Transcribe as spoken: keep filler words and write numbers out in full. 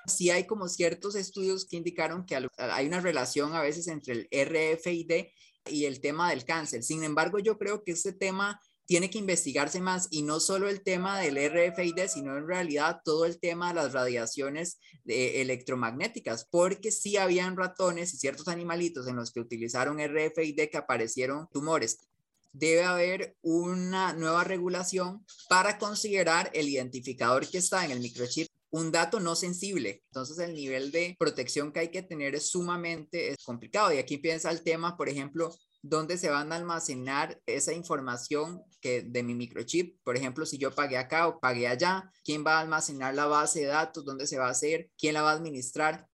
Sí hay como ciertos estudios que indicaron que hay una relación a veces entre el R F I D y el tema del cáncer. Sin embargo, yo creo que este tema tiene que investigarse más y no solo el tema del R F I D, sino en realidad todo el tema de las radiaciones de electromagnéticas, porque sí habían ratones y ciertos animalitos en los que utilizaron R F I D que aparecieron tumores. Debe haber una nueva regulación para considerar el identificador que está en el microchip un dato no sensible. Entonces el nivel de protección que hay que tener es sumamente es complicado. Y aquí piensa el tema, por ejemplo, dónde se van a almacenar esa información que de mi microchip. Por ejemplo, si yo pagué acá o pagué allá, quién va a almacenar la base de datos, dónde se va a hacer, quién la va a administrar.